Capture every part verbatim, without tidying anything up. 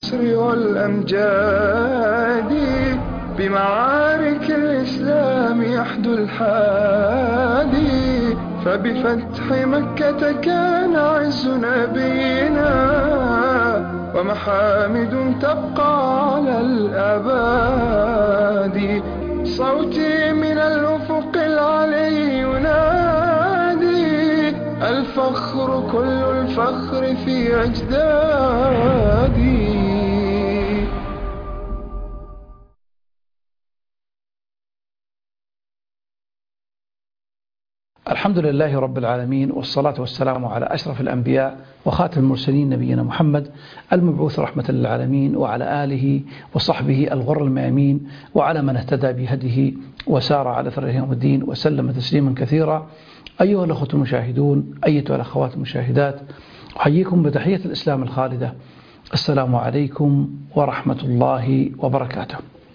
والأمجاد بمعارك الإسلام يحدو الحادي، فبفتح مكة كان عز نبينا ومحامد تبقى على الأباد. صوتي من الأفق العلي ينادي، الفخر كل الفخر في أجدادي. الحمد لله رب العالمين، والصلاة والسلام على أشرف الأنبياء وخاتم المرسلين نبينا محمد المبعوث رحمة للعالمين، وعلى آله وصحبه الغر الميامين، وعلى من اهتدى بهديه وسار على ثره يوم الدين وسلم تسليما كثيرا. أيها الأخوة المشاهدون، أيتها الأخوات المشاهدات، أحييكم بتحية الإسلام الخالدة. السلام عليكم ورحمة الله وبركاته.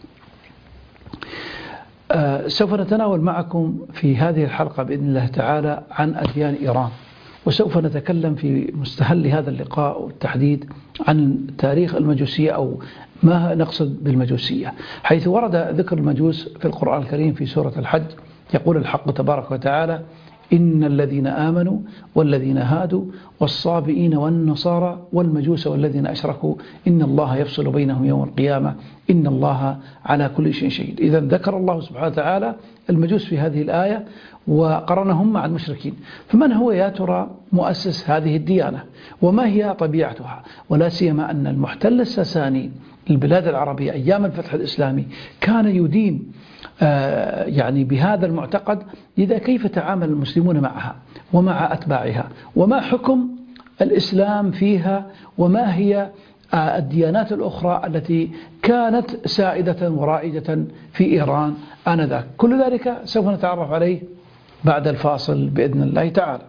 آه سوف نتناول معكم في هذه الحلقة بإذن الله تعالى عن أديان إيران، وسوف نتكلم في مستهل هذا اللقاء والتحديد عن تاريخ المجوسية أو ما نقصد بالمجوسية، حيث ورد ذكر المجوس في القرآن الكريم في سورة الحج. يقول الحق تبارك وتعالى: إن الذين آمنوا والذين هادوا والصابئين والنصارى والمجوس والذين أشركوا إن الله يفصل بينهم يوم القيامة إن الله على كل شيء شهيد. إذا ذكر الله سبحانه وتعالى المجوس في هذه الآية وقرنهم مع المشركين. فمن هو يا ترى مؤسس هذه الديانة، وما هي طبيعتها؟ ولا سيما أن المحتل الساساني البلاد العربية أيام الفتح الإسلامي كان يدين آه يعني بهذا المعتقد. لذا كيف تعامل المسلمون معها ومع أتباعها، وما حكم الإسلام فيها، وما هي آه الديانات الأخرى التي كانت سائدة ورائدة في إيران آنذاك؟ كل ذلك سوف نتعرف عليه بعد الفاصل بإذن الله تعالى.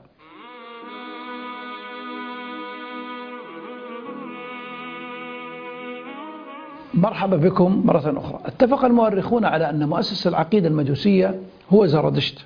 مرحبا بكم مرة أخرى. اتفق المؤرخون على أن مؤسس العقيدة المجوسية هو زرادشت،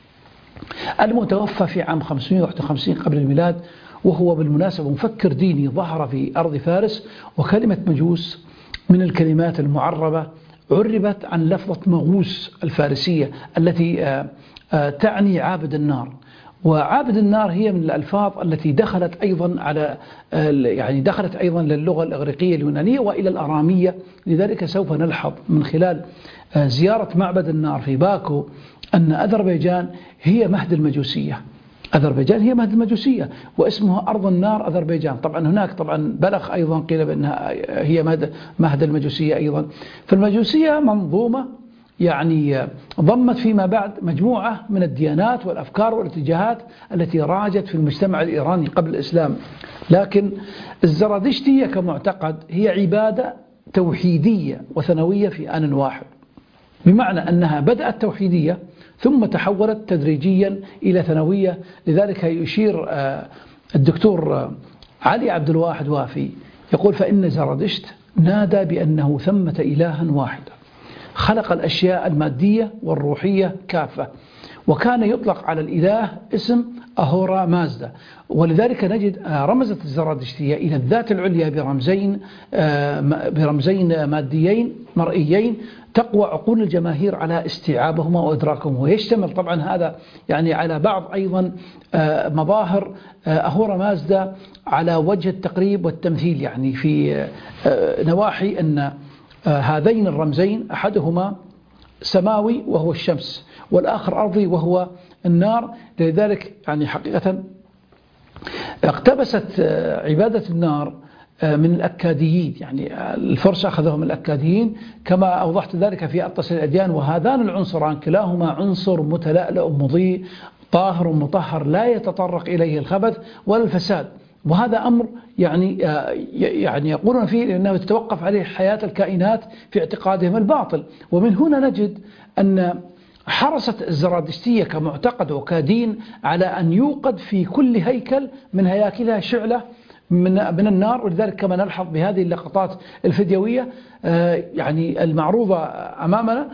المتوفى في عام خمسمائة وواحد وخمسين قبل الميلاد، وهو بالمناسبة مفكر ديني ظهر في أرض فارس. وكلمة مجوس من الكلمات المعربة عربت عن لفظة مغوس الفارسية التي تعني عابد النار، وعابد النار هي من الألفاظ التي دخلت أيضا على يعني دخلت أيضا للغة الإغريقية اليونانية وإلى الأرامية. لذلك سوف نلحظ من خلال زيارة معبد النار في باكو أن أذربيجان هي مهد المجوسية. أذربيجان هي مهد المجوسية، واسمها أرض النار أذربيجان. طبعا هناك طبعا بلغ أيضا قيل بأنها هي مهد, مهد المجوسية أيضا. فالمجوسية منظومة يعني ضمت فيما بعد مجموعة من الديانات والأفكار والاتجاهات التي راجت في المجتمع الإيراني قبل الإسلام. لكن الزرادشتية كمعتقد هي عبادة توحيدية وثنوية في آن واحد، بمعنى أنها بدأت توحيدية ثم تحولت تدريجيا إلى ثنوية. لذلك يشير الدكتور علي عبد الواحد وافي يقول: فإن زرادشت نادى بأنه ثمة إلها واحدا خلق الأشياء المادية والروحية كافة، وكان يطلق على الإله اسم أهورا مازدا. ولذلك نجد رمزت الزرادشتية إلى الذات العليا برمزين برمزين ماديين مرئيين تقوى عقول الجماهير على استيعابهما وإدراكهما. ويشتمل طبعا هذا يعني على بعض أيضا مظاهر أهورا مازدا على وجه التقريب والتمثيل، يعني في نواحي أن هذين الرمزين أحدهما سماوي وهو الشمس، والآخر أرضي وهو النار. لذلك يعني حقيقة اقتبست عبادة النار من الأكاديين، يعني الفرس أخذهم الأكاديين كما أوضحت ذلك في أطلس الأديان. وهذان العنصران كلاهما عنصر متلألئ مضيء طاهر مطهر لا يتطرق إليه الخبث ولا الفساد. وهذا أمر يعني يعني يقولون فيه أنه تتوقف عليه حياة الكائنات في اعتقادهم الباطل. ومن هنا نجد أن حرصت الزرادشتية كمعتقد وكدين على أن يوقد في كل هيكل من هياكلها شعلة من من النار. ولذلك كما نلحظ بهذه اللقطات الفيديوية يعني المعروضة أمامنا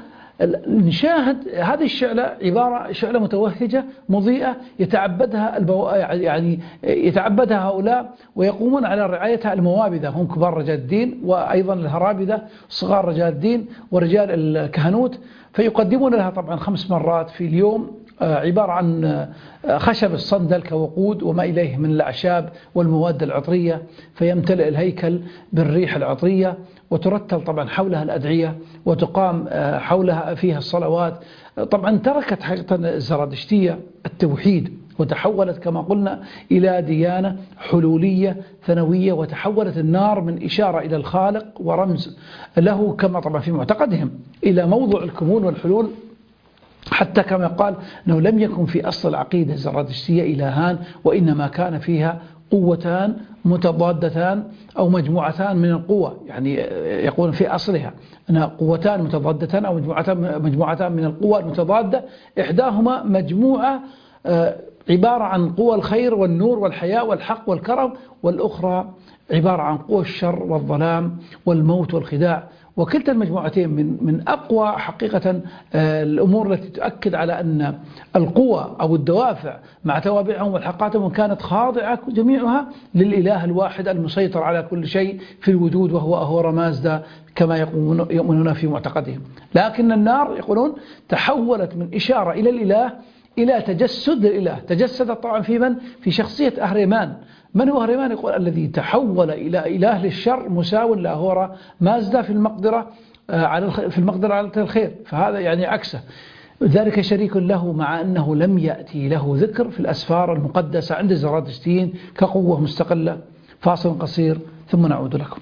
نشاهد هذه الشعلة عبارة شعلة متوهجة مضيئة يتعبدها البو... يعني يتعبدها هؤلاء ويقومون على رعايتها الموابذة، هم كبار رجال الدين وأيضا الهرابذة صغار رجال الدين ورجال الكهنوت، فيقدمون لها طبعا خمس مرات في اليوم عبارة عن خشب الصندل كوقود وما إليه من الأعشاب والمواد العطرية، فيمتلئ الهيكل بالريح العطرية، وترتل طبعا حولها الأدعية وتقام حولها فيها الصلوات. طبعا تركت حقيقة الزرادشتية التوحيد وتحولت كما قلنا إلى ديانة حلولية ثانوية، وتحولت النار من إشارة إلى الخالق ورمز له كما طبعا في معتقدهم إلى موضوع الكمون والحلول، حتى كما قال أنه لم يكن في أصل العقيدة الزرادشتية إلهان، وإنما كان فيها قوتان متضادتان أو مجموعتان من القوة، يعني يقول في أصلها أنها قوتان متضادتان أو مجموعتان, مجموعتان من القوى المتضادة، إحداهما مجموعة عبارة عن قوى الخير والنور والحياة والحق والكرم، والأخرى عبارة عن قوى الشر والظلام والموت والخداع. وكلتا المجموعتين من من أقوى حقيقة الأمور التي تؤكد على أن القوى أو الدوافع مع توابعهم والحقاتهم كانت خاضعة جميعها للإله الواحد المسيطر على كل شيء في الوجود، وهو أهورا مازدا كما يؤمنون في معتقدهم. لكن النار يقولون تحولت من إشارة إلى الإله إلى تجسد للإله، تجسدت طبعا في من؟ في شخصية أهريمان. من هو أهريمان؟ يقول الذي تحول إلى إله للشر مساو لأهورا مازدا في المقدرة على في المقدرة على الخير، فهذا يعني عكسه. ذلك شريك له مع أنه لم يأتي له ذكر في الأسفار المقدسة عند الزرادشتيين كقوة مستقلة. فاصل قصير ثم نعود لكم.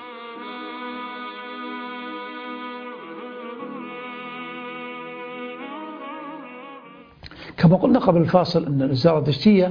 كما قلنا قبل الفاصل أن الزرادشتية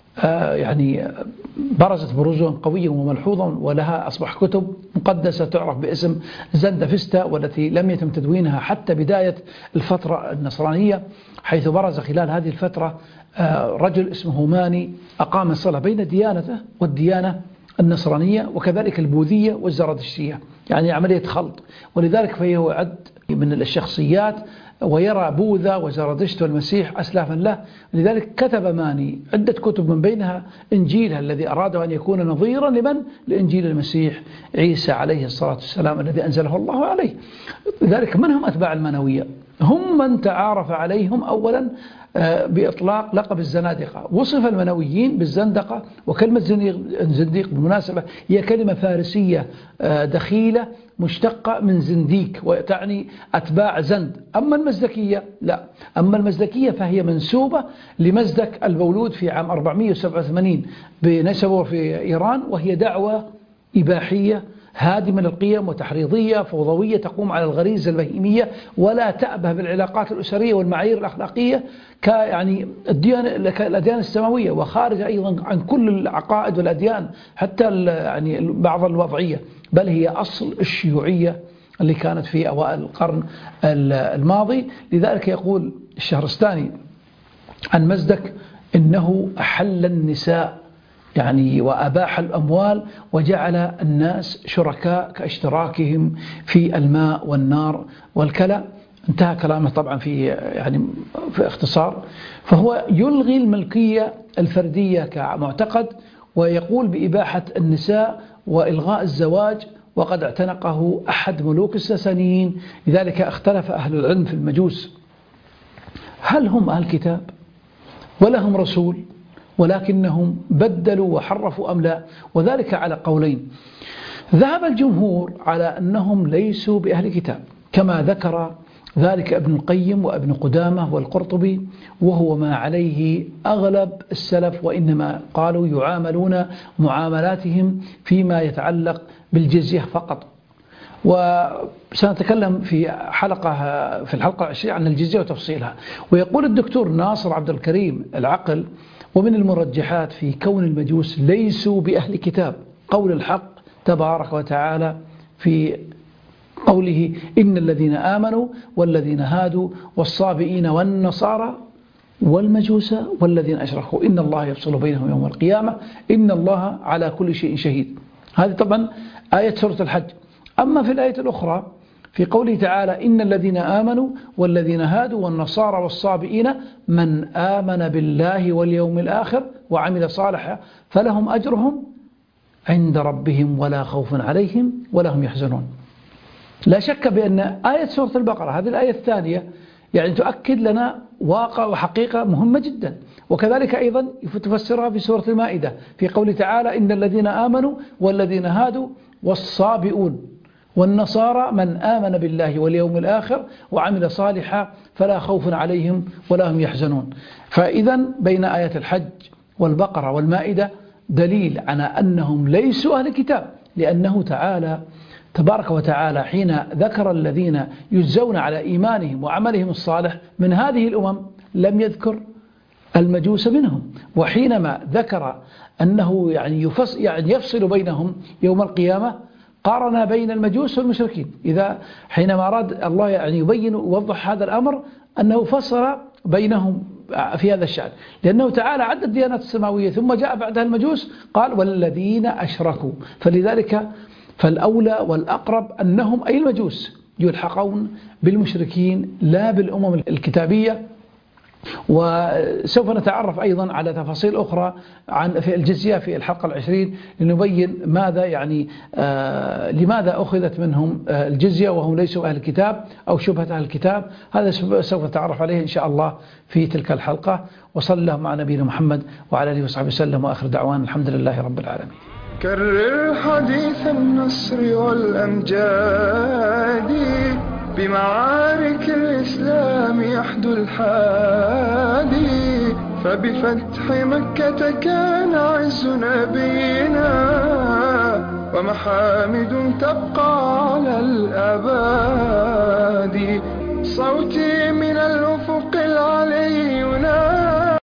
يعني برزت بروزا قويا وملحوظا، ولها أصبح كتب مقدسة تعرف باسم زندفستا، والتي لم يتم تدوينها حتى بداية الفترة النصرانية، حيث برز خلال هذه الفترة رجل اسمه ماني أقام الصلة بين ديانته والديانة النصرانية وكذلك البوذية والزرادشتية، يعني عملية خلط. ولذلك فهو يعد من الشخصيات ويرى بوذا وزرادشت والمسيح أسلافا له. لذلك كتب ماني عدة كتب من بينها إنجيلها الذي أراد أن يكون نظيرا لمن؟ لإنجيل المسيح عيسى عليه الصلاة والسلام الذي أنزله الله عليه. لذلك من هم أتباع المانوية؟ هم من تعارف عليهم أولا بإطلاق لقب الزنادقة. وصف المنويين بالزندقة، وكلمة زنديق بالمناسبة هي كلمة فارسية دخيلة مشتقة من زنديك وتعني أتباع زند. أما المزدكية لا، أما المزدكية فهي منسوبة لمزدك المولود في عام أربعمائة وسبعة وثمانين بنسبه في إيران، وهي دعوة إباحية هادمة للقيم وتحريضية فوضوية تقوم على الغريزة البهيمية ولا تأبه بالعلاقات الأسرية والمعايير الأخلاقية كيعني الأديان السماوية، وخارج أيضا عن كل العقائد والأديان حتى يعني بعض الوضعية، بل هي أصل الشيوعية اللي كانت في أوائل القرن الماضي. لذلك يقول الشهرستاني عن مزدك إنه أحل النساء يعني وأباح الأموال وجعل الناس شركاء كاشتراكهم في الماء والنار والكلى. انتهى كلامه طبعا في يعني في اختصار. فهو يلغي الملكية الفردية كمعتقد، ويقول بإباحة النساء وإلغاء الزواج، وقد اعتنقه أحد ملوك الساسانيين. لذلك اختلف أهل العلم في المجوس هل هم أهل كتاب ولا هم رسول، ولكنهم بدلوا وحرفوا أم لا، وذلك على قولين. ذهب الجمهور على أنهم ليسوا بأهل كتاب كما ذكر ذلك ابن القيم وابن قدامة والقرطبي، وهو ما عليه أغلب السلف، وإنما قالوا يعاملون معاملاتهم فيما يتعلق بالجزية فقط. وسنتكلم في حلقة في الحلقة العشرين عن الجزية وتفصيلها. ويقول الدكتور ناصر عبد الكريم العقل ومن المرجحات في كون المجوس ليسوا بأهل كتاب قول الحق تبارك وتعالى في قوله إن الذين آمنوا والذين هادوا والصابئين والنصارى والمجوس والذين أشركوا إن الله يفصل بينهم يوم القيامة إن الله على كل شيء شهيد. هذه طبعا آية سورة الحج. أما في الآية الأخرى في قوله تعالى إن الذين آمنوا والذين هادوا والنصارى والصابئين من آمن بالله واليوم الآخر وعمل صالحا فلهم أجرهم عند ربهم ولا خوف عليهم ولا هم يحزنون. لا شك بأن آية سورة البقرة هذه الآية الثانية يعني تؤكد لنا واقع وحقيقة مهمة جدا، وكذلك أيضا تفسرها في سورة المائدة في قوله تعالى إن الذين آمنوا والذين هادوا والصابئون والنصارى من آمن بالله واليوم الآخر وعمل صالحا فلا خوف عليهم ولا هم يحزنون. فإذا بين آية الحج والبقرة والمائدة دليل على أنهم ليسوا أهل الكتاب، لأنه تعالى تبارك وتعالى حين ذكر الذين يجزون على إيمانهم وعملهم الصالح من هذه الأمم لم يذكر المجوس منهم، وحينما ذكر أنه يعني يفصل, يعني يفصل بينهم يوم القيامة قارن بين المجوس والمشركين. إذا حينما أراد الله يعني يبين ويوضح هذا الأمر أنه فصل بينهم في هذا الشأن، لأنه تعالى عد الديانات السماوية ثم جاء بعدها المجوس قال والذين أشركوا، فلذلك فالأولى والأقرب أنهم أي المجوس يلحقون بالمشركين لا بالأمم الكتابية. وسوف نتعرف أيضا على تفاصيل أخرى عن في الجزية في الحلقة العشرين لنبين ماذا يعني آه لماذا أخذت منهم آه الجزية وهم ليسوا أهل الكتاب أو شبهة أهل الكتاب. هذا سوف نتعرف عليه إن شاء الله في تلك الحلقة. وصلى الله مع نبينا محمد وعلى آله وصحبه وسلم، وآخر دعوان الحمد لله رب العالمين. كرر حديث النصر والأمجاد بمعارك الإسلام يحدو الحادي، فبفتح مكة كان عز نبينا ومحامد تبقى على الأباد. صوتي من الأفق